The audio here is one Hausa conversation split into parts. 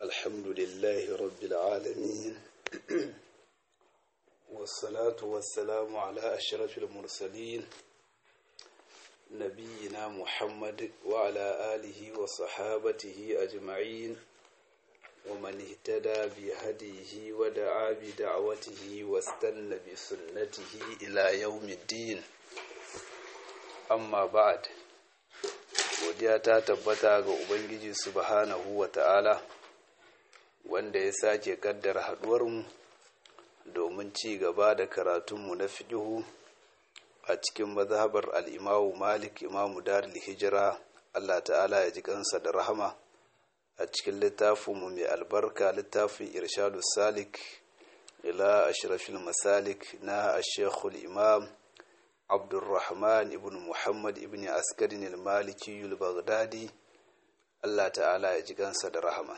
الحمد لله رب العالمين والصلاة والسلام على أشرف المرسلين نبينا محمد وعلى آله وصحابته أجمعين ومن اهتدى بهديه ودعا بدعوته واستنى بسنته إلى يوم الدين أما بعد godiya ta tabbata ga Ubangiji subhanahu wa ta'ala wanda ya sake kaddara haduwarmu domin ci gaba da karatunmu na fiqhu a cikin mazhabar al-Imam Malik Imam Darul Hijra Allah ta'ala ya ji kansa da rahama a cikin littafinmu mai albarka littafin Irshadus Salik ila Ashrafil Masalik na Sheikh al-Imam Abdurrahman ibn Muhammad ibn Askarin al-Maliki al-Baghdadi Allah ta'ala ya ji kansa da rahama.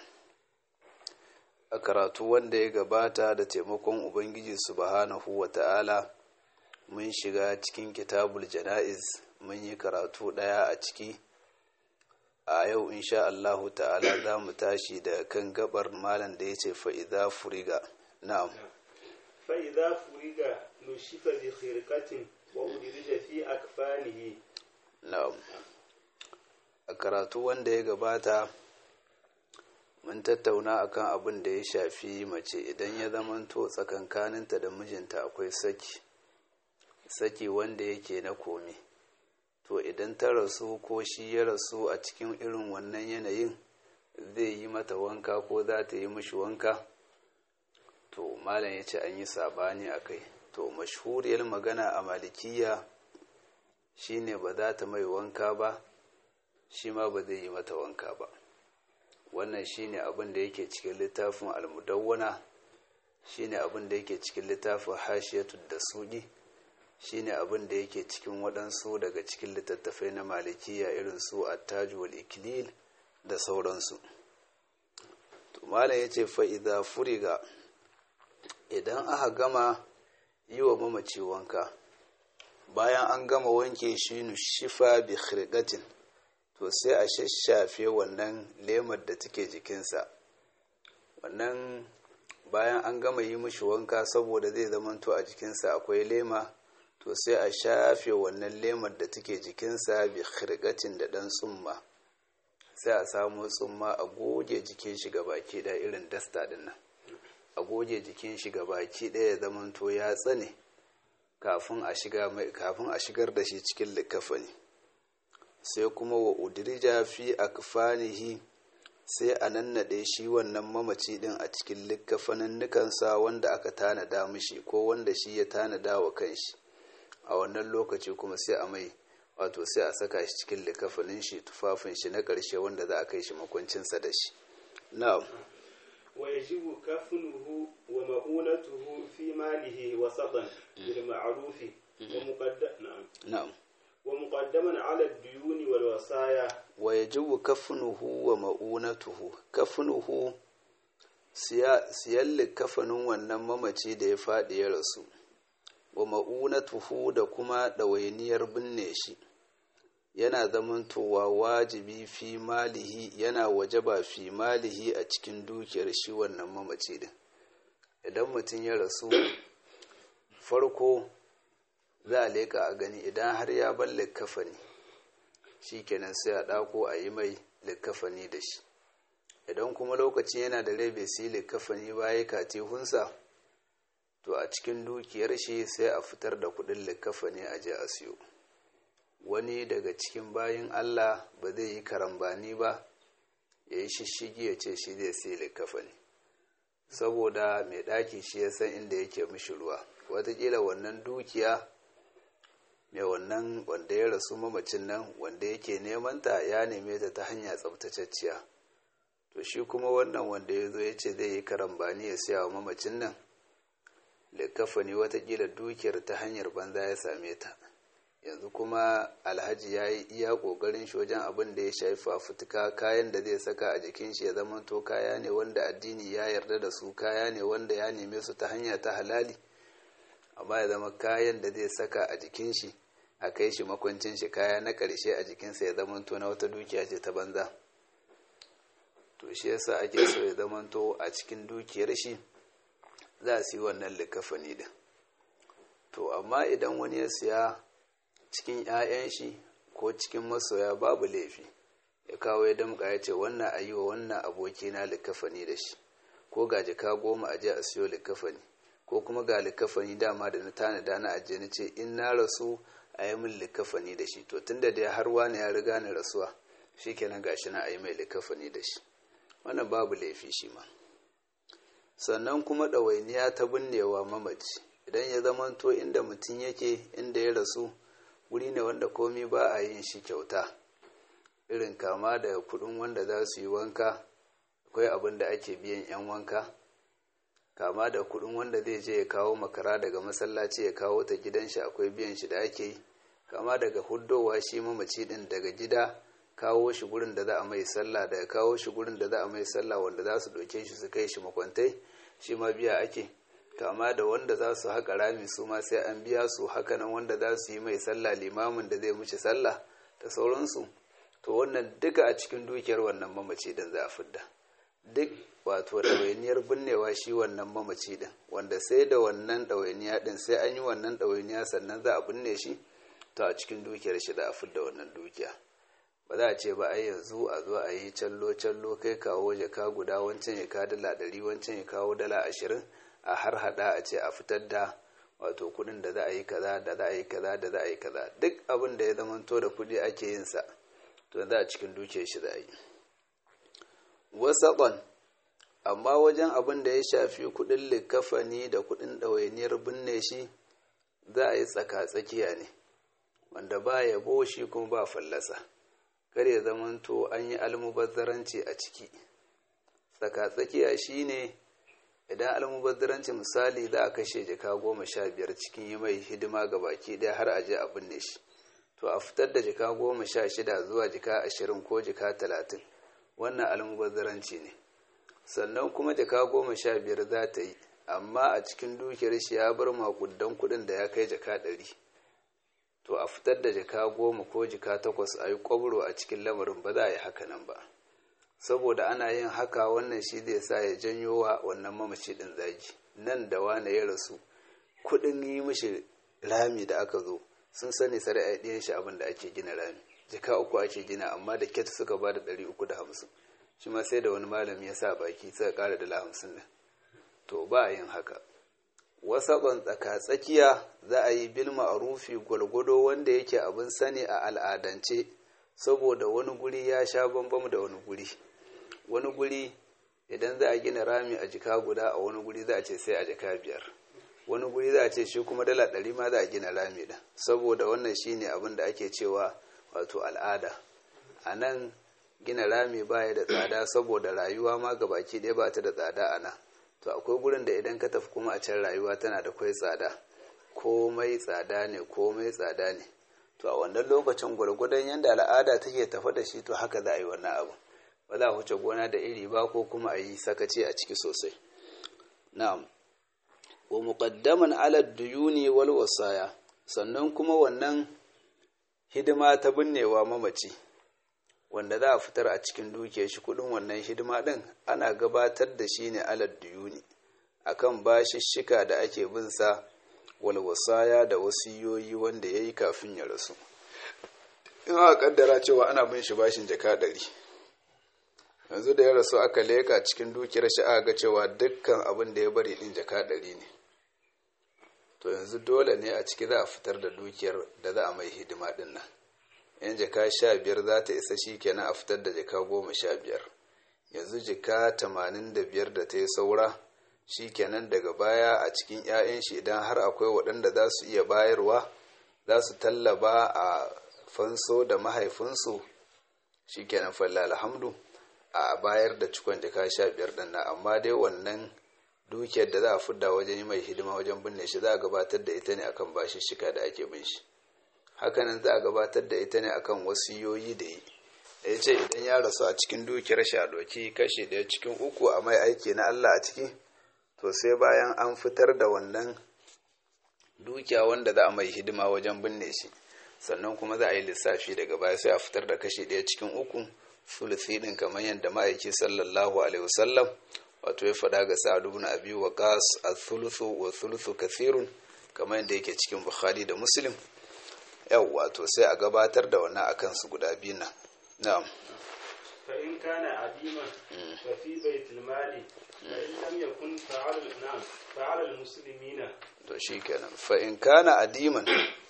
A karatu wanda ya gabata da taimakon Ubangiji subhanahu wa ta'ala mun shiga cikin kitabul jana'iz mun yi karatu daya a ciki. A yau insha Allah ta'ala za mu tashi da kan gabar malam da yace fa idza furiga. Na'am. Fa idza furiga nushifa bi khirqatin وأدرج في أكفانه. نعم. a karatu wanda ya gabata mun tattauna akan abin da ya shafi mace idan ya zamanto tsakankaninta da mijinta akwai saki wanda yake na komi, to idan ta rasu ko shi ya rasu a cikin irin wannan yanayin zai yi mata wanka ko za ta yi mishi wanka, to malam ya ce an yi sabani a kai. To mashhuriyar magana a malikiya shine ba za ta mai wanka ba, shi ma ba zai yi mata wanka ba. Wannan shine abin da yake cikin littafin al-Mudawwana, shine abin da yake cikin littafin Hashiyatud Dasuqi, shine abin da yake cikin waɗansu daga cikin littattafai na malikiya irin su At-Taj wal Iklil da sauransu. To malam yace fa idza furiga, idan aka gama yi wa mamaci wanka, bayan an gama wanke shi nushifa bi khirqatin, to sai a shashafe wannan lemar da take jikinsa. Wannan bayan an gama yi mishi wanka saboda zai zamanto a jikinsa akwai lema, to sai a shafe wannan lemar da take jikinsa bi khirqatin da dan tsumma, sai a samu tsumma a goge jikin shi gabaki da irin dasta din nan, a goge jikin shi gabaki ɗaya zamanto ya tsane kafin a shigar da shi cikin likafani. Sai kuma wa udrija fi akfanihi, sai a nannade shi wannan mamaci din a cikin likafanin nukansa wanda aka tanada mishi ko wanda shi ya tanada wa kanshi. A wannan lokaci kuma sai a mai sai a saka shi cikin likafanin shi, tufafin shi na ƙarshe wanda za a kai shi makwancinsa da shi. Na'am. ويجب كفنه ومؤونته في ماله وسطا بالمعروف ومقدما على الديون والوصايا. ويجب كفنه ومؤونته. كفنه siyan kafanin wannan mamaci da ya faɗi ya rasu, wa ma'unatuhu da kuma ɗawainiyar binne shi yana zamantowa wajibi fi malihi, yana wajaba fi malihi a cikin dukiyar shi wannan mamaci din. Idan mutum ya rasu, farko za a leka a gani idan har ya bar likkafani, shi kenan sai a ɗako a yi mai likkafani da shi. Idan kuma lokacin yana da rai bai siyi likkafani ba ya katihunsa, to a cikin dukiyar shi sai a fitar da kuɗin likkafani a je a siyo. Wani daga cikin bayin Allah ba zai yi karambani ba ya yi shishigi ya ce shi zai sai likafani, saboda mai ɗaki shi ya san inda yake mishi ruwa. Wataƙila wannan dukiya mai wannan wanda ya rasu mamacin nan wanda yake nemanta ya neme ta hanya tsabtacacciya, to shi kuma wannan wanda ya zo ya ce zai yi karambani ya siya wa mamacin nan likafani, wataƙila dukiyar ta hanyar banza ya same ta. Yanzu kuma alhaji ya yi iya ƙoƙarin shi wajen abin da ya shafi fafutuka, kayan da zai saka a jikin shi ya zama to kaya ne wanda addini ya yarda da su, kaya ne wanda ya neme su ta hanya ta halali, amma ya zama kayan da zai saka a jikin shi a kai shi makwancin shi kaya na ƙarshe a jikinsa ya zama to na wata dukiya ce ta banza. to shi yasa ake so ya zamanto a cikin dukiyar shi za su yi wannan likafani din. To amma idan wani ya siya cikin 'ya'yan shi ko cikin masoya babu laifi, ya kawo ya damƙa ya ce wannan a yi wa wannan abokina likafani da shi, ko ga jaka 10 a je a siyo likafani, ko kuma ga likafani dama da na tanada na ajiye na ce in na rasu a yi min likafani da shi, to tunda dai har wani ya riga ni rasuwa shikenan gashi na a yi mai likafani da shi, wannan babu laifi shi ma. Sannan kuma ɗawainiya ta binnewa mamaci, idan ya zamanto inda mutum yake inda ya rasu wuri ne wanda komai ba a yin shi kyauta, irin kama da kuɗin wanda za su yi wanka, akwai abin da ake biyan 'yan wanka, kama da kuɗin wanda zai je ya kawo makara daga masallaci ya kawo ta gidan shi akwai biyan shi da ake yi, kama daga huddowa shi mamaci din daga gida kawo shi gurin da za a mai sallah, daga kawo shi gurin da za a mai sallah wanda za su ɗauke shi su kai shi makwantai shi ma biya ake, kama da wanda za su haƙa rami su ma sai an biya su, hakanan wanda za su yi mai sallah limamin da zai muci sallah da sauransu. To wannan duka a cikin dukiyar wannan mamaci din za a fidda, duk wato ɗawainiyar binnewa shi wannan mamaci din, wanda sai da wannan ɗawainiya din, sai an yi wannan ɗawainiya sannan za a binne shi, to a cikin dukiyar shi za a fidda wannan dukiya. Ba za a ce ba ai yanzu a zo a yi callo kai kawo jaka guda, wancan ya kawo dala 100, wancan ya kawo dala 20, a har hada a ce a fitar da wato kudin da za a yi kaza da za a yi kaza da za a yi kaza, duk abin da ya zamanto da kudi ake yin sa to za a cikin dukiyar shi za a yi. Wasaɓon, amma wajen abin da ya shafi kudin likafani da kudin ɗawainiyar binne shi za a yi tsaka-tsakiya ne, wanda ba yabo shi kuma ba fallasa, kar ya zamanto an yi almubazzaranci a ciki. Tsaka-tsakiya shi ne idan almubazzaranci misali za a kashe jaka 15 cikin yi mai hidima ga baki ɗaya har aje a binne shi, to a fitar da jaka 16 zuwa jaka 20 ko jaka 30, wannan almubazzaranci ne. Sannan kuma jaka 15 za ta yi, amma a cikin dukiyar shi ya bar makudan kudin da ya kai jaka 100, to a fitar da jaka 10 ko jaka 8 a yi kwabro a cikin lamarin, ba za a yi haka nan ba, saboda ana yin haka wannan shi zai sa ya janyo wa wannan mamaci din zagi. Nan da wane ya rasu kudin yi mishi rami da aka zo sun sani sarai a ɗiyan shi abin da ake gina rami, jaka 3 ake gina, amma da ket suka ba da 350, shi ma sai da wani malami ya sa baki suka ƙara dala 50 din. To ba a yin haka. Wasaɓan tsaka-tsakiya za a yi bil ma'rufi, gwalgwado wanda yake abin sani a al'adance, saboda wani guri ya sha bambam da wani guri. Wani guri idan za a gina rami a jika guda, a wani guri za a ce sai a jaka 5, wani guri za a ce shi kuma dala 100 ma za a gina rami da, saboda wannan shine abin da ake cewa wato al'ada. A nan gina rami baya da tsada saboda rayuwa ma gabaki ɗaya ba ta da tsada a nan. To akwai gurin da idan ka tafi kuma a can rayuwa tana da kwai tsada, komai tsada ne, komai tsada ne. To a wannan lokacin gwargwadon yadda al'ada take tafa da shi, to haka za a yi wannan abu, ba za a huce gona da iri ba ko kuma a yi sakaci a ciki sosai. Na'am. Wa muqaddaman ala duyuni wal wasaya, sannan kuma wannan hidima ta binnewa mamaci wanda za a fitar a cikin dukiyar shi, kudin wannan hidima din ana gabatar da shi ne ala duyuni akan bashishshika da ake bin sa, wal wasaya da wasiyoyi wanda yayi kafin ya rasu. In aka kaddara cewa ana bin shi bashin jaka 100, yanzu da ya rasu aka leka cikin dukiyar shi aka ga cewa dukkan abin da ya bari din jaka 100 ne, to yanzu dole ne a ciki za a fitar da dukiyar da za a mai hidima din nan. Yan jaka 15 za ta isa, shi kenan a fitar da jaka 15. Yanzu jaka 85 da ta yi saura, shi kenan daga baya a cikin 'ya'yan shi idan har akwai waɗanda za su iya bayarwa, za su tallaba a fanso da mahaifinsu, shi kenan falla alhamdu a bayar da cikon jaka 15 ɗin nan. Amma dai wannan dukiyar da za a fidda wajen yi mai hidima wajen binne shi za a gabatar da ita ne akan bashishshika da ake bin shi. Hakanan za a gabatar da ita ne akan wasiyoyi da yi. Da ya ce idan ya rasu a cikin dukiyar shi a ɗauki kashi 1 cikin 3 a mai aiki na Allah a ciki, to sai bayan an fitar da wannan dukiya wanda za a mai hidima wajen binne shi, sannan kuma za a yi lissafi daga baya sai a fitar da kashi 1 cikin 3 sulusi din kamar yadda ma'aiki sallallahu alaihi wasallam wato ya faɗa ga Sa'ad ibn Abi Waqqas al-thuluthu wa thuluthu kathirun kamar yadda yake cikin Bukhari da Muslim. Yau wato sai a gabatar da wannan akan su guda biyu nan. Na'am. fa in kana adiman fa fi baitul mali fa in lam yakun fa'ala al-muslimina. To shikenan, fa in kana adiman,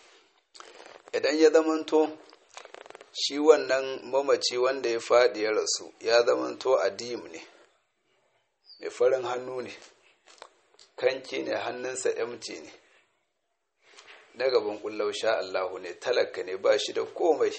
idan ya zamanto shi wannan mamaci wanda ya faɗi ya rasu ya zamanto adim ne, mai farin hannu ne, kanki ne, hannunsa yamci ne, na gaban kullau sha Allahu ne, talaka ne, ba shi da komai.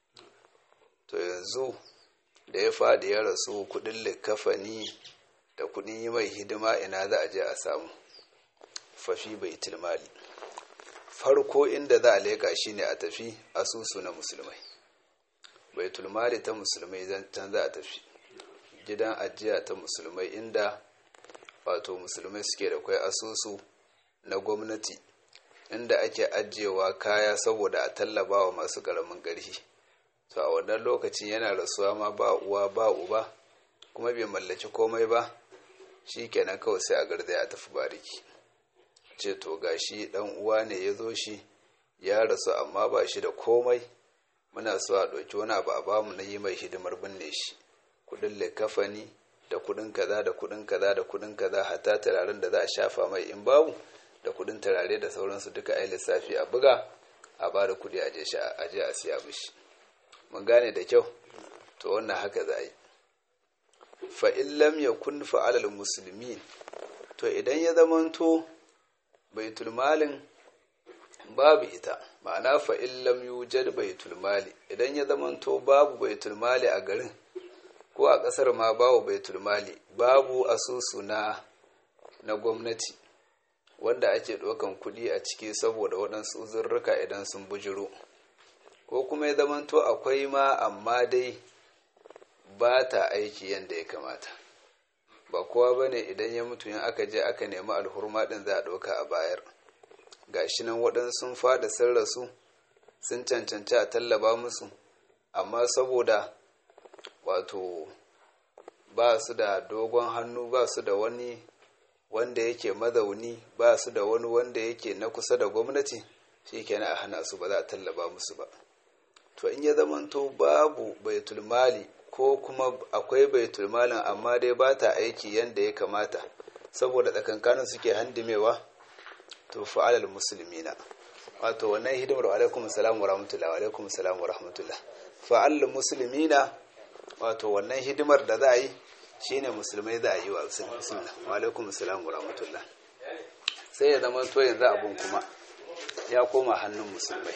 To yanzu da ya faɗi ya rasu, kudin likafani da kudin yi mai hidima ina za a je a samu. Fafi baitul mali, farko inda za a leka shine a tafi asusu na musulmai. Baitul mali ta musulmai can za a tafi, gidan ajiya ta musulmai inda wato musulmai suke da kwai asusu na gwamnati inda ake ajiyewa kaya saboda a tallaba wa masu karamin ƙarfi. To a wannan lokacin yana rasuwa ma ba uwa ba uba kuma bai mallaki komai ba, shikenan kawai sai a garzaya a tafi bariki. Ce to gashi dan uwa ne ya zo shi ya rasu amma ba shi da komai, muna so a ɗauki wani abu a bamu na yi mai hidimar binne shi, kudin likafani da kudin kaza da kudin kaza da kudin kaza, hatta turaren da za a shafa mai in babu, da kudin turare da sauransu duka ai lissafi a buga a ba da kudi a je a siya mishi. Mun gane da kyau. To wannan haka za a yi. Fa in lam yakun fa'alal muslimin, to idan ya zamanto baitul malin babu ita, ma'ana fa in lam yujad baitul mali, idan ya zamanto babu baitul mali a garin ko a kasar ma babu baitul mali, babu asusu na gwamnati wanda ake ɗaukan kuɗi a ciki saboda waɗansu uzurruka idan sun bujiro, ko kuma ya zamanto akwai ma amma dai ba ta aiki yadda ya kamata. Ba kowa ba ne idan ya mutu yin aka je aka nemi alhurma ɗin za a ɗauka a bayar. Ga shi nan waɗansu sun fada sun rasu sun cancanci a tallaba musu, amma saboda wato ba su da dogon hannu, ba su da wani wanda yake mazauni, ba su da wani wanda yake na kusa da gwamnati, shi kenan a hana su, ba za a tallaba musu ba. To in ya zamanto babu baitul mali ko kuma akwai baitul malin amma dai ba ta aiki yadda ya kamata saboda tsakankanin suke handimewa, to fa'alal muslimina, wato wannan hidimar wa alaikum salam wa rahmatullah, wa alaikum salam wa rahmatullah, fa'alal muslimina, wato wannan hidimar da za a yi shine musulmai za a yi wa bismillah, wa alaikum salam wa rahmatullah. Sai ya zama to yanzu abun kuma ya koma hannun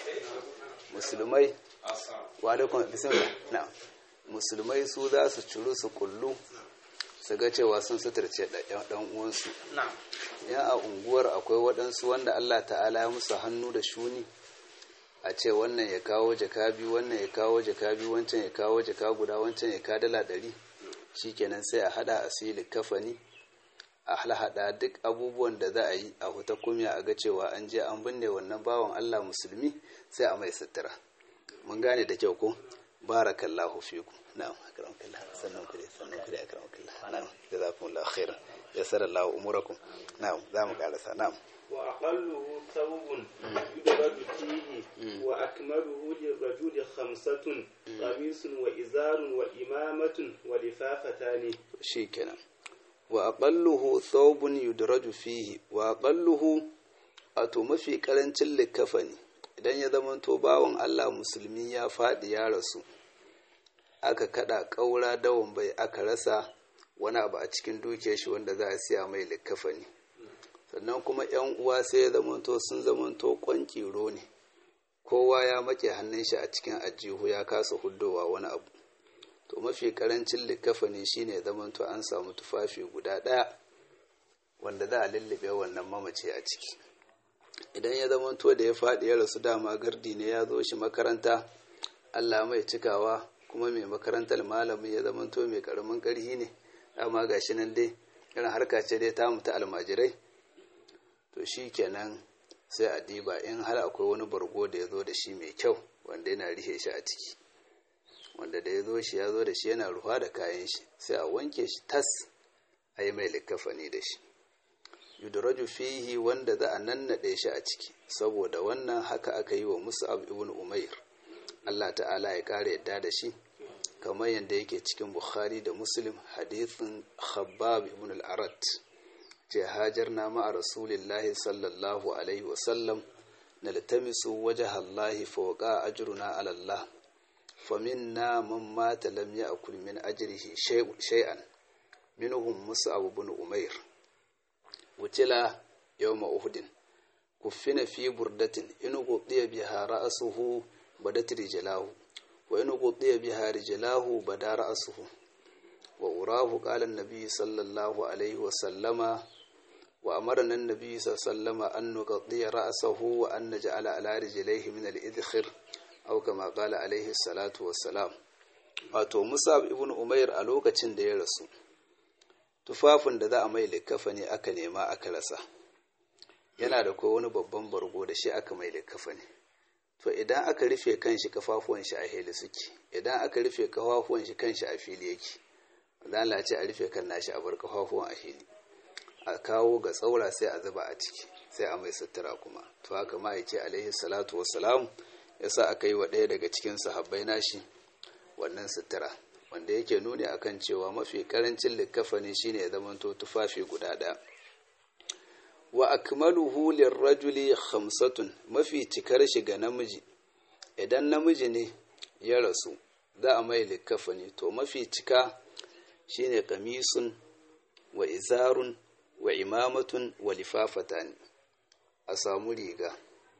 musulmai wa alaikum bismillah. Na'am, musulmai su za su ciru su kullu su ga cewa sun suturce dan uwansu. Ya a unguwar akwai waɗansu wanda Allah ta'ala ya musu hannu da shuni, a ce wannan ya kawo jaka biyu, wannan ya kawo jaka biyu, wancan ya kawo jaka guda, wancan ya ka dala 100, shikenan sai a hada asili kafani, a hada duk abubuwan da za a yi a huta kumya, a ga cewa an je an binne wannan bawan Allah musulmi, sai a mai sutura. Mun gane da kyau ko? Barakallahu fikum. Na'am, akramakallah. Sannan ku dai akramakallah. Na'am, jazakumullahu khairan. Yassarallahu umurakum. Na'am, za mu karasa. Na'am. Wa aqalluhu thawbun yudradu fihi wa akmaluhu lirrajuli 5 qamisun wa izarun wa imamatun wa lifafatani. Shikenan. Wa aqalluhu thawbun yudraju fihi, wa aqalluhu, ato mafi karancin likafani idan ya zamanto bawan Allah musulmi ya faɗi ya rasu, aka kada ƙaura dawon bai, aka rasa wani abu a cikin dukiyar shi wanda za a siya mai likafani, sannan kuma yan uwa sai ya zamanto sun zamanto kwankiro ne, kowa ya make hannun shi a cikin ajihu ya kasa huddowa wani abu, to mafi karancin likafani shine zamanto an samu tufafi guda ɗaya wanda za a lullube wannan mamaci a ciki. Idan ya zamanto da ya faɗi ya rasu dama gardi ne, ya zo shi makaranta, Allah mai cikawa, kuma mai makarantar malamin ya zamanto mai karamin ƙarhi ne, dama gashi nan dai irin harka ce dai ta mutu almajirai, to shi kenan sai a diba in har akwai wani bargo da ya zo da shi mai kyau wanda yana rihe shi a ciki, wanda da ya zo da shi yana ruwa da kayan shi sai a wanke shi tas a yi mai likafani da shi. Yudraju fihi wanda za a nannaɗe shi a ciki, saboda wannan haka aka yi wa Mus'ab ibn Umair, Allah ta'ala ya ƙara yadda da shi, kamar yadda yake cikin Bukhari da Muslim hadithin Khabbab ibn al-Arat, ce hajarna ma'a Rasulillahi sallallahu alaihi wasallam naltamisu wajha Allah fa waqa ajruna ala Allah faminna man mata lam ya'kul min ajrihi shay'an minhum Mus'ab ibn Umair wucila yawma Uhudin kuffina fi burdatin in qudiya biha ra'suhu badat rijlahu wa in qudiya biha rijlahu bada ra'suhu wa urahu qala an-nabi sallallahu alaihi wa sallama wa amarna an-nabi sallallahu an nuqdiya ra'sahu wa an naj'ala ala rijlihi min al-idkhir aw kama qala alaihi salatu wassalam. Wato Mus'ab ibn Umair a lokacin da ya rasu, tufafin da za a mai likafani aka nema aka rasa, yana da ko wani babban bargo da shi aka mai likafani. To idan aka rufe kanshi kafafuwan shi a hili suke, idan aka rufe kafafuwan shi kanshi a fili yake, dan Allah ce a rufe kan nashi a bar kafafuwan a hili, a kawo ga tsaura sai a zuba a ciki sai a mai sutura kuma. To haka ma yake alaihi salatu wassalam yasa aka yi wa ɗaya daga cikin sahabbai nashi wannan sutura, wanda yake nuni akan cewa mafi karancin likafani shine ya zamanto tufafi guda ɗaya. Wa akmaluhu lirrajuli khamsatun, mafi cikar shi ga namiji, idan namiji ne ya rasu za a mai likafani, to mafi cika shine qamisun wa izarun wa imamatun wa lifafatan. A samu riga,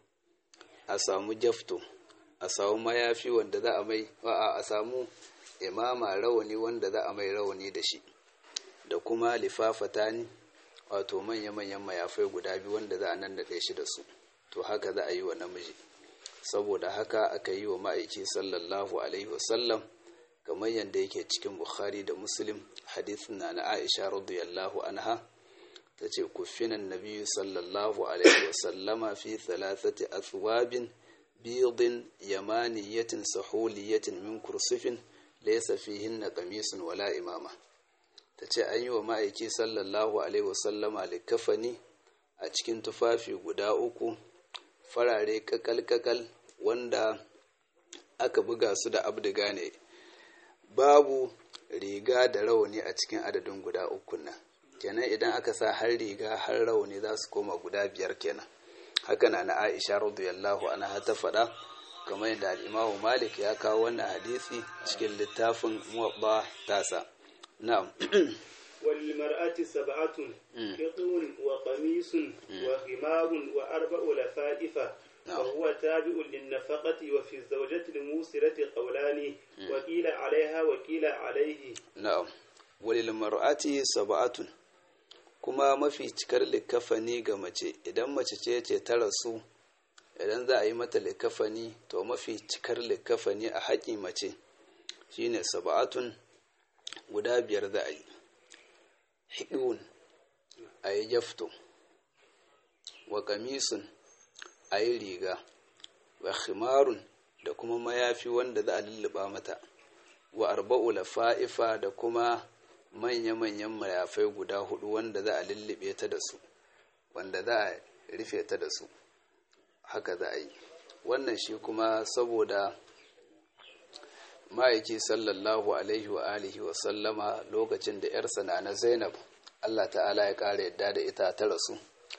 a samu jafto, a samu mayafi wanda za a mai, a samu imama rawani wanda za a mai rawani da shi, da kuma lifafatani, wato manya-manyan mayafai guda biyu wanda za a nannaɗe shi da su. To haka za a yi wa namiji, saboda haka aka yi wa ma'aiki sallallahu alaihi wasallam, kamar yadda yake cikin Bukhari da Muslim hadithin na Aisha radiyallahu anha, ta ce kuffinan nabiyyu sallallahu alaihi wasallama fi thalathati athwabin bidin yamaniyatin sahuliyatin min kursufin laysa fihinna qamisun wala imama. Ta ce an yi wa ma'aiki sallallahu alaihi wasallama likafani a cikin tufafi guda uku farare kakal wanda aka buga su da abdiga ne, babu riga da rawani a cikin adadin guda uku nan. Kenan idan aka sa har riga har rawani za su koma guda 5 kenan. Haka na Aisha radiyallahu anha ta faɗa, kamar yadda al-Imam Malik ya kawo wannan hadisi cikin littafin Muwatta tasa. Na'am. wal mar'ati sab'atun qitun wa qamisun wa khimarun wa arba'u lafaifa wa huwa tabi'un lin nafaqati wa fi zawjati al musirati qawlani wa qila 'alayha wa qila 'alayhi. Na'am. Walil mar'ati sab'atun, kuma mafi cikar likafani ga mace, idan mace ce ta rasu, idan za a yi mata likafani to mafi cikar likafani a haƙin mace shine sab'atun, guda 5 za a yi. Hidun a yi jafto, wa kamisun a yi riga, wa khimarun da kuma mayafi wanda za a lulluɓa mata, wa arba'u lafa'ifa da kuma manya-manyan mayafai guda 4 wanda za a lullube ta da su, wanda za a rufe ta da su. Haka za a yi wannan shi kuma saboda ma'aiki sallallahu alaihi wa alihi wa sallama lokacin da ‘yarsa na Zainab, Allah ta'ala ya ƙara yadda da ita, ta rasu,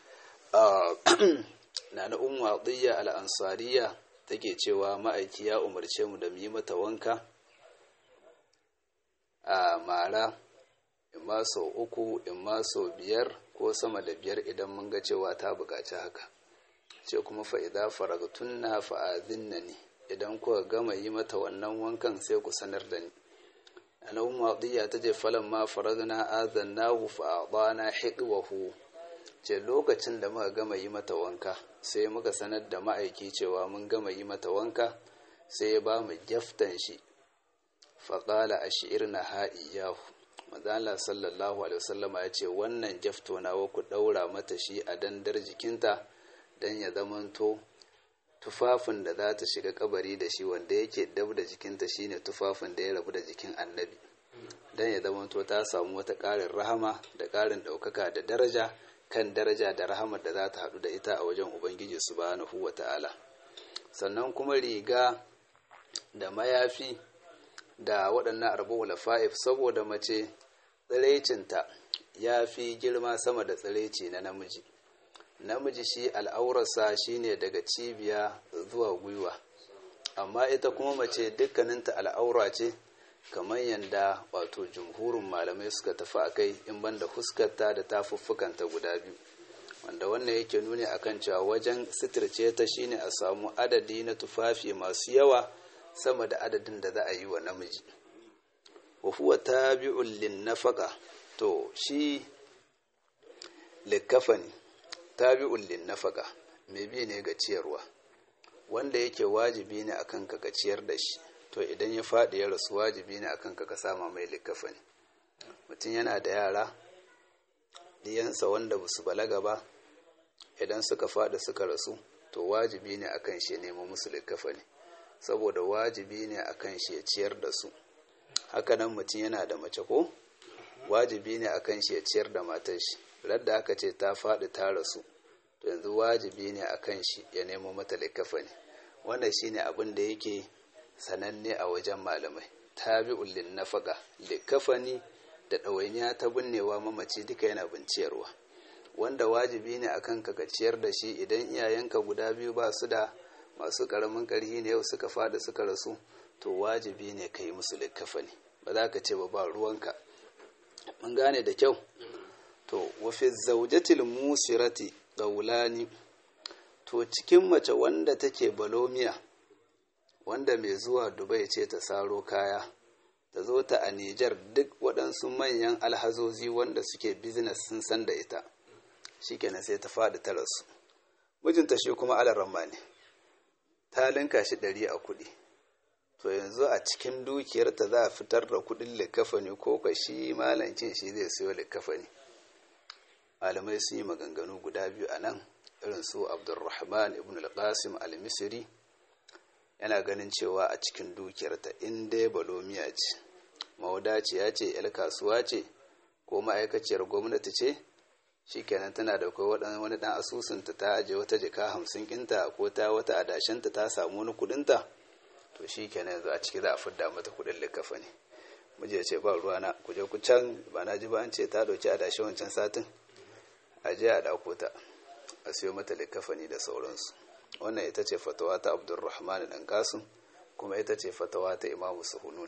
na Ummu Atiyya al-Ansariya take cewa ma'aiki ya umarce mu da mu yi mata wanka a mara, imma sau 3, imma sau 5 ko sama da 5 idan mun ga cewa ta buƙaci haka. Ce kuma fa'iza faragtunna fa'adhinnani, idan kuka gama yi mata wannan wankan sai ku sanar da ni. Annabi Madiya ta ce falan ma faragna azannahu fa'adana hiqwahu, ce lokacin da muka gama yi mata wanka sai muka sanar da ma'aiki cewa mun gama yi mata wanka, sai ya ba mu jaftan shi, faqala ashirna ha'iyahu. Manzo sallallahu alaihi wasallama ya ce wannan jafto nawa ku daura mata shi a dandar jikinta dan ya zamanto tufafin da za ta shiga kabari da shi wanda yake dab da jikinta shine tufafin da ya rabu da jikin annabi, don ya zamanto ta samu wata ƙarin rahama da ƙarin ɗaukaka da daraja kan daraja da rahamar da za ta haɗu da ita a wajen ubangiji subhanahu wa ta'ala. Sannan kuma riga da mayafi da waɗannan arba'ul fa'if, saboda mace tsiraicinta ya fi girma sama da tsiraici na namiji shi al'aurarsa shine daga cibiya zuwa gwiwa, amma ita kuma mace dukkaninta al'aura ce, kamar yadda wato jumhurin malamai suka tafi a kai, in banda huskarta da tafuffukanta guda biyu, wanda wannan yake nuni akan cewa wajen sitirce ta shine a samu adadi na tufafi masu yawa sama da adadin da za a yi wa namiji. wa huwa tabi'un lin nafaqa, to shi likafani tabi'un lin nafaqa mai bi ne ga ciyarwa, wanda yake wajibi ne akan ka ciyar da shi, to idan ya faɗi ya rasu wajibi ne akan ka sama mai likafani. Mutum yana da yara diyansa wanda ba su balaga ba, idan suka faɗi suka rasu to wajibi ne akan shi nemo musu likafani, saboda wajibi ne akan shi ya ciyar da su. Hakanan mutum yana da mace ko wajibi ne akan shi ya ciyar da matar shi, radda aka ce ta faɗi ta rasu to yanzu wajibi ne akan shi ya nemo mata likafani. Wannan shine abin da yake sananne a wajen malamai, tabi'ul lin nafaqa, likafani da ɗawainiya ta binnewa mamaci duka yana binciyarwa, wanda wajibi ne akan ka ciyar da shi. Idan iyayenka guda biyu ba su da masu ƙaramin ƙarfi ne, yau suka faɗi suka rasu, to wajibi ne ka yi musu likafani, ba za ka ce ba ruwanka. Mun gane da kyau. To wa fi zawjatil musirati qawlani, to cikin mace wanda take balomiya, wanda mai zuwa Dubai ce ta saro kaya ta zo ta a Nijar, duk waɗansu manyan alhazozi wanda suke business sun san da ita, shikenan sai ta faɗi ta rasu. Mijinta shi kuma alaramma ne, ta linka shi 100 a kuɗi, to yanzu a cikin dukiyarta za a fitar da kuɗin likafani ko ka shi malancin shi zai siyo likafani. Malamai sun yi maganganu guda biyu a nan, irin su Abdurrahman ibn al-Qasim al-Misri yana ganin cewa a cikin dukiyarta, in dai balomiya ce, mawadaciya ce, 'yar kasuwa ce, ko ma'aikaciyar gwamnati ce, shikenan tana da kai wani dan asusunta ta aje wata jika 50 kinta, ko ta wata adashanta ta samu wani kudinta, to shikenan yanzu a ciki za a fidda mata kudin likafani. Muje ce ba ruwana, ku je ku can, ba na ji ba an ce ta dauki adashi wancan satin, aje a dauko ta a siyo mata likafani da sauransu. Wannan ita ce fatawa ta Abdurrahman dan Qasim, kuma ita ce fatawa ta Imam Suhunun.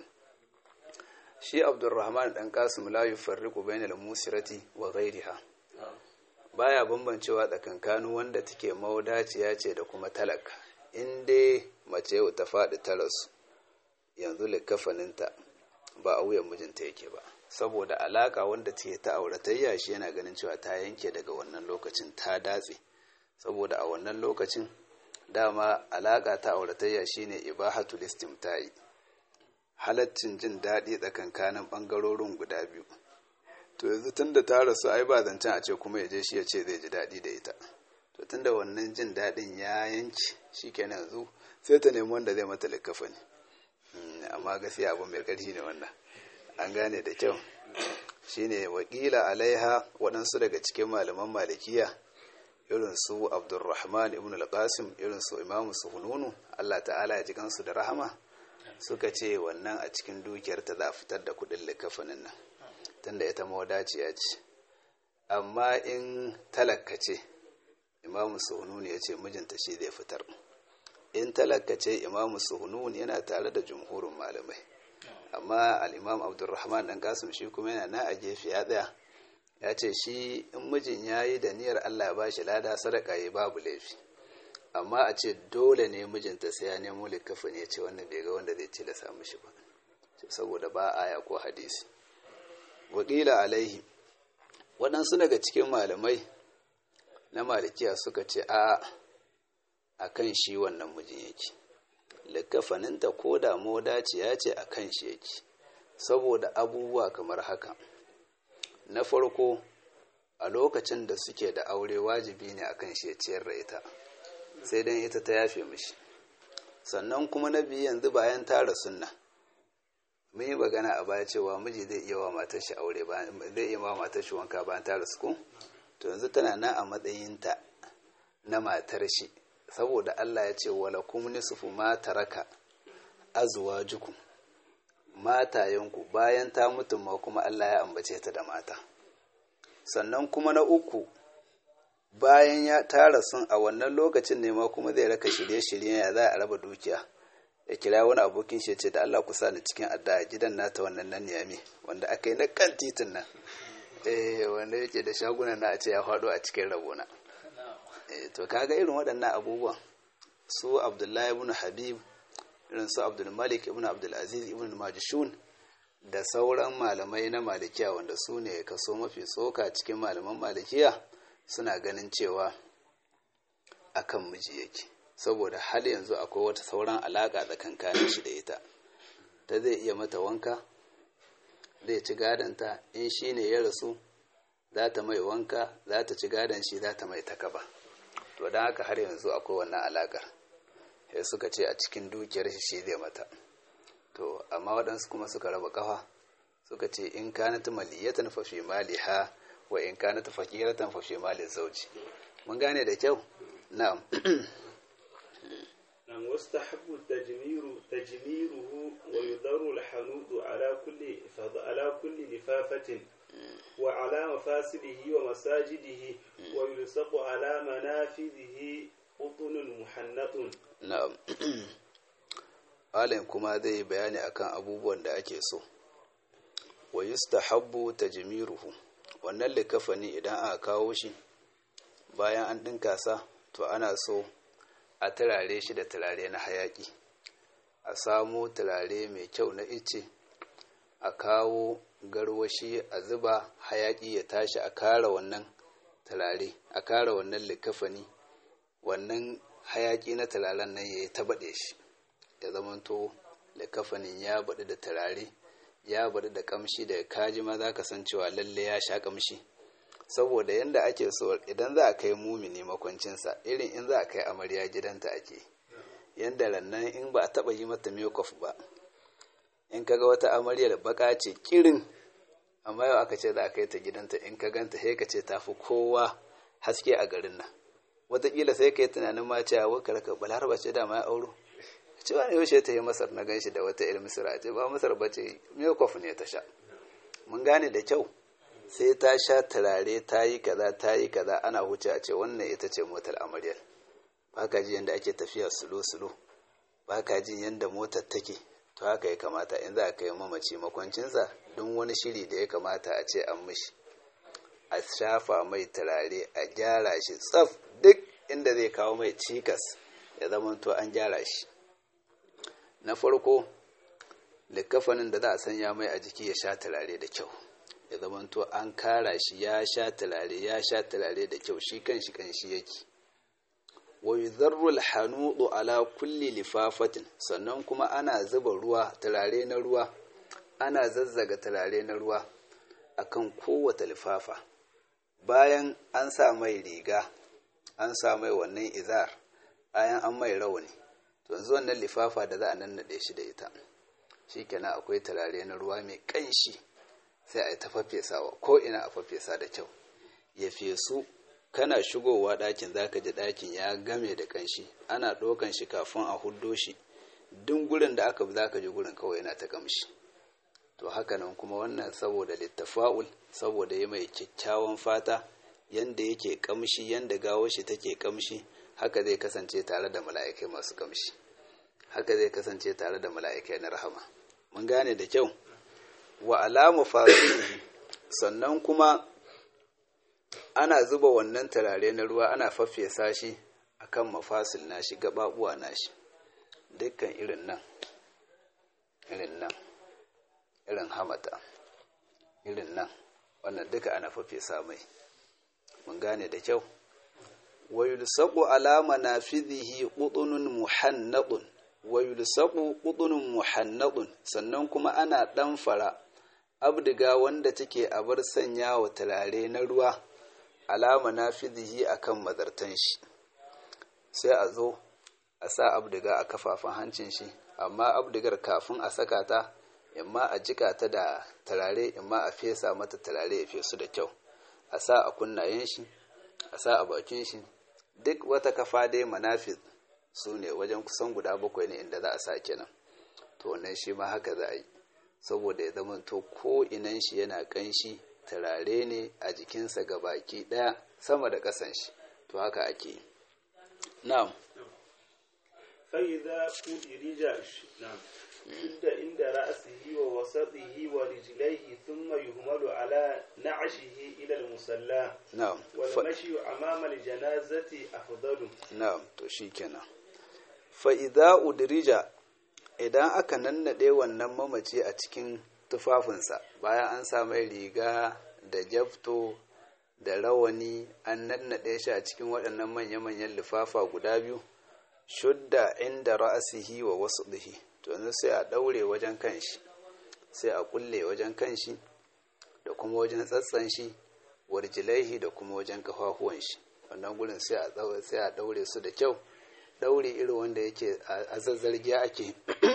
Shi Abdurrahman dan Qasim la yufarriqu bainal musirati wa ghayriha, baya bambancewa tsakankanin wanda take mawadaciya ce da kuma talaka. In dai mace ta faɗi ta rasu, yanzu likafaninta ba a wuyan mijinta yake ba, saboda alaka wanda take ta auratayya shi yana ganin cewa ta yanke daga wannan lokacin, ta datse, saboda a wannan lokacin dama alaka ta auratayya shine ibahatul istimta'i, halaccin jin daɗi tsakankanin ɓangarorin guda biyu. To yanzu tunda ta rasu ai ba zancen a ce kuma ya je shi ya ce zai ji daɗi da ita, to tunda wannan jin daɗin ya yanki, shikenan yanzu sai ta nemi wanda zai mata likafani. Amma gaskiya abu mai ƙarfi ne wannan, an gane da kyau. Shine wakila alaiha, waɗansu daga cikin malaman malikiya irin su Abdurrahman ibn al-Qasim, irin su Imam Suhununu, Allah ta'ala ya ji kansu da rahama, suka ce wannan a cikin dukiyarta za a fitar da kuɗin likafanin nan, tunda ita mawadaciya ce. Amma in talaka ce, Imam Suhununu ya ce mijinta shi zai fitar. In talaka ce, Imam Suhununu yana tare da jumhurin malamai, amma al-Imam Abdurrahman dan Qasim shi kuma yana na a gefe ya tsaya, ya ce shi in mijin ya yi da niyyar Allah ba shi lada sadaka ya babu laifi, amma a ce dole ne mijinta sai ya nemo likafani, ya ce wannan bai ga wanda zai tilasa mishi ba, saboda ba aya ko hadisi. Wakila alaihi, waɗansu daga cikin malamai na malikiya suka ce a kan shi wannan mijin yake, likafaninta ko da mawadaciya ce a kan shi yake, saboda abubuwa kamar haka. Na farko, a lokacin da suke da aure wajibi ne akan shi ya ciyar da ita, sai dan ita ta yafe mishi. Sannan kuma na biyu yanzu bayan tara sunna mun yi magana a baya cewa miji zai iya wa matar shi aure zai iya wa matar shi wanka bayan tara su ko to yanzu tana nan a matsayinta na matar shi, saboda Allah ya ce wala kum nisfu ma taraka azwajukum, matayenku bayan ta mutu ma kuma Allah ya ambace ta da mata. Sannan kuma na uku, bayan ya tara sun a wannan lokacin ne ma kuma zai raka shirye-shirye ya za a raba dukiya, ya kira wani abokin shi ce da Allah ku sa ni cikin addu'a gidan nata wannan nan Niyami wanda aka yi na kan titin nan wanda yake da shagunan na a ce ya faɗo a cikin rabona. To kaga irin waɗannan abubuwan su Abdullahi ibn Habib, irin su Abdul Malik ibn Abdul Aziz ibn Majishun da sauran malamai na Malikiya wanda su ne kaso mafi tsoka cikin malaman Malikiya, suna ganin cewa akan miji yake, saboda hal yanzu akwai wata sauran alaka tsakankanin shi da ita, ta zai iya mata wanka, zai ci gadonta, in shi ne ya rasu za ta mai wanka, za ta ci gadon shi, za ta mai takaba. To don haka har yanzu akwai wannan alakar, sai suka ce a cikin dukiyar shi zai mata. To amma waɗansu kuma suka raba kafa, suka ce in kanat maliyatan fa fi maliha wa in kanat faqiratan fa fi mali zawji. Mun gane da kyau? Na'am. Nam wastahabbu tajmiruhu wa yudaru al-hanud ala kulli lifafatin wa ala mafasidihi wa masajidihi wa yulsaqu ala manafidihi qutunun muhannatun. Na'am. Alim kuma zai bayani akan abubuwan da ake so. Wa yustahabbu tajmiruhu, wannan likafani idan aka kawo shi bayan an dinka sa to ana so a turare shi da turare na hayaki, a samo turare mai kyau na ice, a kawo garwashi a zuba hayaki ya tashi, a kara wannan turare, a kara wannan likafani, wannan hayaki na turaren nan ya yi ta baɗe shi, ya zamanto likafanin ya baɗi da turare, ya baɗi da ƙamshi, da kaji ma za ka san cewa lalle ya sha ƙamshi. Saboda yanda ake so idan za a kai mumini makwancinsa, irin in za a kai amarya gidanta ake, yanda rannan in ba a taɓa yi mata makeup ba, in kaga wata amaryar baka ce kirin, amma yau aka ce za a kai ta gidanta, in ka ganta sai ka ce tafi kowa haske a garin nan. Wataƙila sai ka yi tunanin ma cewa wakar ka balaraba ce da ma ya auro, cewa ne yaushe ta yi Masar na ganshi da wata il Misra, ce ba Masar ba ce makeup ne ta sha. Mun gane da kyau, sai ta sha turare ta yi kaza ana wuce a ce wannan ita ce motar amaryar. Ba ka ji yadda ake tafiya sulo ba ka ji yadda motar take. To haka ya kamata in za a kai mamaci makwancinsa, don wani shiri da ya kamata a ce an mishi, a shafa mai turare, a gyara shi tsaf, duk inda zai kawo mai cikas ya zama to an gyara shi. Na farko, likafanin da za a sanya mai a jiki ya sha turare da kyau, ya zama to an kara shi ya sha turare da kyau, shi kan shi yake. Wa yuzarru al-hanudu ala kulli lifafatin, sannan kuma ana zuba ruwa, turare na ruwa, ana zazzaga turare na ruwa akan kowace lifafa. Bayan an sa mai riga, an sa mai wannan izar, bayan an mai rawani, to yanzu wannan lifafa da za a nannade shi da ita, shikenan akwai turare na ruwa mai kanshi, sai a yi ta fafesawa, ko ina a fafesa da kyau, ya fesu. Kana shigowa ɗakin zaka ji ɗakin ya game da kanshi, ana ɗaukan shi kafin a huddo shi, duk gurin da aka bi zaka ji gurin kawai yana ta kamshi. To haka nan kuma wannan saboda littafa'ul, saboda yi mai kyakkyawan fata, yanda yake kamshi, yanda gawo shi take kamshi, haka zai kasance tare da mala'ikai masu kamshi, haka zai kasance tare da mala'ikai na rahama. Mun gane da kyau. Wa alamu fasihi, sannan kuma ana zuba wannan turare na ruwa, ana faffesa shi akan mafasil nashi, gababuwa nashi, dukkan irin nan, irin hamata, irin nan, wannan duka ana faffesa mai. Mun gane da kyau. Wa yulsaqu ala manafidihi qutunun muhannadun, wa yulsaqu qutunun muhannadun, sannan kuma ana ɗanfara abdiga wanda take abar sanya wa turare na ruwa alama nafidihi akan mazartan shi. sai a zo a sa abdiga a kafafun hancin shi, amma abdigar kafin a saka ta imma a jika ta da turare imma a fesa mata turare ya fesu da kyau, a sa a kunnayen shi, a sa a bakin shi, duk wata kafa dai manafis su ne wajen kusan guda 7 ne inda za a sa kenan. To wannan shi ma haka za a yi, saboda ya zama to ko inan shi yana kanshi, turare ne a jikinsa ga baki daya sama da kasan shi, to haka ake yi. Na'am. فإذا أدرج شد عند رأسه ووسطه ورجليه ثم يهمل على نعشه إلى المصلى. نعم. والمشي أمام الجنازة أفضل. نعم to shikenan. فإذا أدرج idan aka nannade wannan mamaci a cikin tufafinsa, bayan an sa mai riga da jafto da rawani, an nannade shi a cikin waɗannan manya-manyan lifafa guda biyu, shudda inda ra'asihi wa wasdihi, to yanzu sai a daure wajen kanshi, sai a kulle wajen kanshi da kuma wajen tsatsan shi, warjilaihi da kuma wajen kafafuwan shi. Wannan gurin sai a daure su da kyau, daure irin wanda yake a zazzargiya ake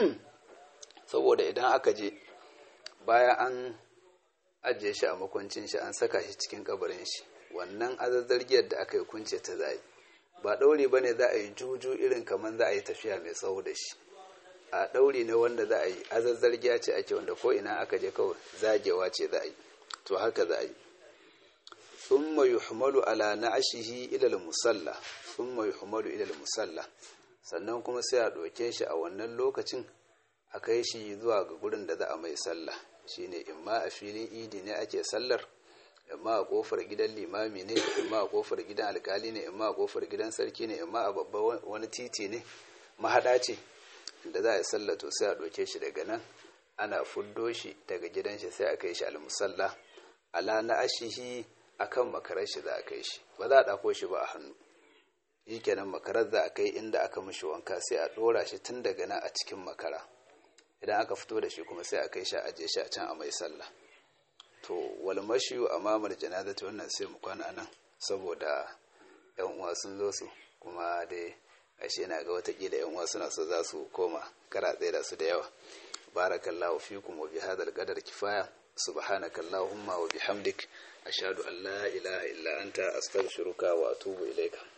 saboda idan aka je bayan an ajiye shi a makwancin shi, an saka shi cikin kabarin shi, wannan azazzargiyar da aka yi kunce ta zai ba ɗauri ba ne za a yi juju irin kamar za a yi tafiya mai tsawo da shi, a ɗauri ne wanda za a yi azazzargiya ce ake, wanda ko ina aka je kawai zagewa ce za a yi, to haka za a yi. thumma yuhmalu ala na'ashihi ila al-musalla, thumma yuhmalu ila al-musalla, sannan kuma sai a ɗauke shi a wannan lokacin a kai shi zuwa ga gurin da za a mai sallah, shine imma a filin idi ne ake sallar, imma a kofar gidan limami ne, imma a kofar gidan alkali ne, imma a kofar gidan sarki ne, imma a babban wani titi ne, mahada ce da za a yi sallah. To sai a ɗauke shi daga nan, ana fuddo shi daga gidan shi sai a kai shi al-musalla ala na'ashihi, akan makarar shi za a kai shi, ba za a ɗako shi ba a hannu. Shi kenan makarar za a kai inda aka mishi wanka, sai a ɗora shi tun daga nan a cikin makara, idan aka fito da shi kuma sai a kai shi a aje shi a can a mai sallah. To wal mashiyu amamar janazati, wannan sai mu kwana nan saboda yan uwa sun zo su, kuma dai ashe na ga watakila yan uwa suna so za su koma, kara tsaye da su da yawa. barakallahu fikum wa bihadhal qadar kifaya, subhanakallahumma wa bihamdik, ashhadu an la ilaha illa anta, astaghfiruka wa atubu ilayka.